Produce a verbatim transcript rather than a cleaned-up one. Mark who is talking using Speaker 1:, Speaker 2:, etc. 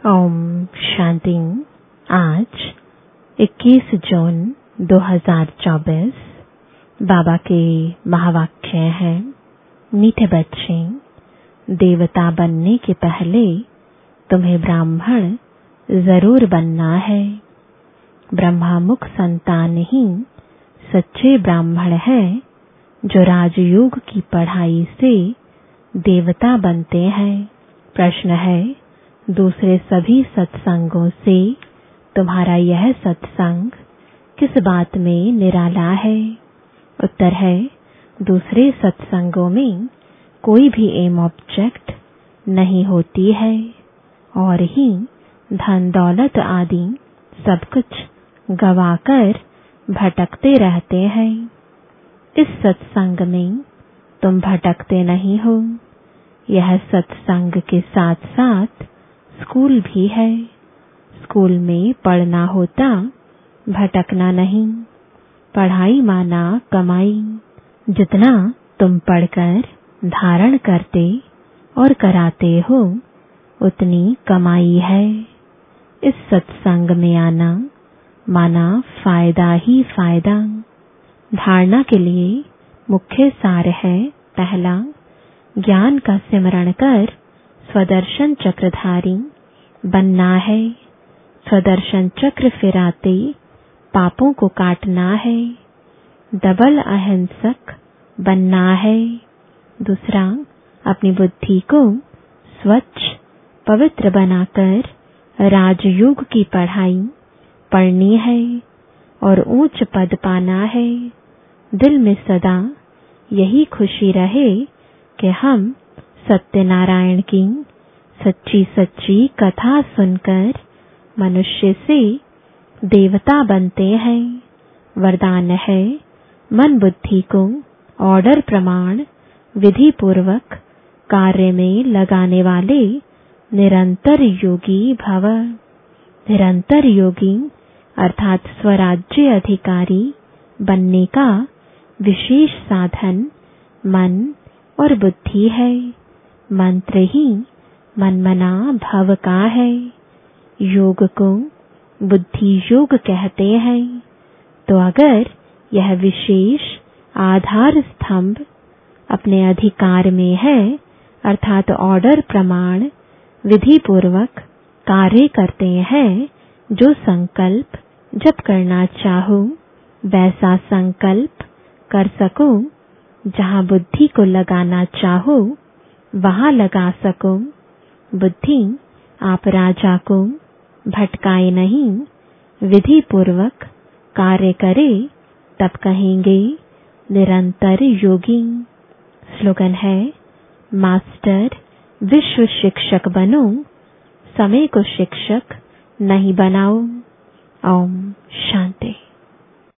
Speaker 1: ओम शांति। आज इक्कीस जून दो हज़ार चौबीस बाबा के महावाक्य हैं। मीठे बच्चे, देवता बनने के पहले तुम्हें ब्राह्मण जरूर बनना है। ब्रह्मामुख संतान ही सच्चे ब्राह्मण हैं, जो राजयोग की पढ़ाई से देवता बनते हैं। प्रश्न है, दूसरे सभी सत्संगों से तुम्हारा यह सत्संग किस बात में निराला है? उत्तर है, दूसरे सत्संगों में कोई भी एम ऑब्जेक्ट नहीं होती है और ही धन दौलत आदि सब कुछ गवाकर भटकते रहते हैं। इस सत्संग में तुम भटकते नहीं हो। यह सत्संग के साथ साथ स्कूल भी है। स्कूल में पढ़ना होता, भटकना नहीं। पढ़ाई माना कमाई। जितना तुम पढ़कर धारण करते और कराते हो, उतनी कमाई है। इस सत्संग में आना माना फायदा ही फायदा। धारणा के लिए मुख्य सार है, पहला, ज्ञान का सिमरण कर स्वदर्शन चक्रधारी बनना है। स्वदर्शन चक्र फिराते पापों को काटना है। डबल अहिंसक बनना है। दूसरा, अपनी बुद्धि को स्वच्छ पवित्र बनाकर राजयोग की पढ़ाई पढ़नी है और ऊंच पद पाना है। दिल में सदा यही खुशी रहे कि हम सत्यनारायण की सच्ची सच्ची कथा सुनकर मनुष्य से देवता बनते हैं। वरदान है, मन बुद्धि को ऑर्डर प्रमाण विधि पूर्वक कार्य में लगाने वाले निरंतर योगी भव। निरंतर योगी अर्थात स्वराज्य अधिकारी बनने का विशेष साधन मन और बुद्धि है। मंत्र ही मनमना भव का है। योग को बुद्धि योग कहते हैं। तो अगर यह विशेष आधार स्तंभ अपने अधिकार में है, अर्थात ऑर्डर प्रमाण विधि पूर्वक कार्य करते हैं, जो संकल्प जब करना चाहो वैसा संकल्प कर सको, जहाँ बुद्धि को लगाना चाहो वहाँ लगा सको। बुद्धि आप राजा को भटकाए नहीं, विधि पूर्वक कार्य करे, तब कहेंगे निरंतर योगी। स्लोगन है, मास्टर विश्व शिक्षक बनो, समय को शिक्षक नहीं बनाओ। ओम शांति।